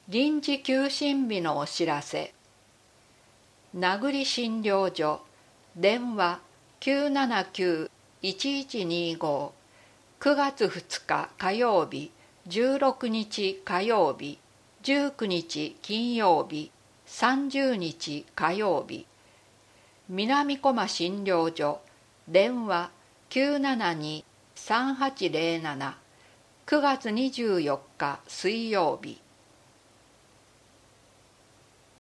臨時休診日のお知らせ。名栗診療所、電話979-1125、9月2日火曜日、16日火曜日、19日金曜日、30日火曜日。南小間診療所、電話972-3807、9月24日水曜日。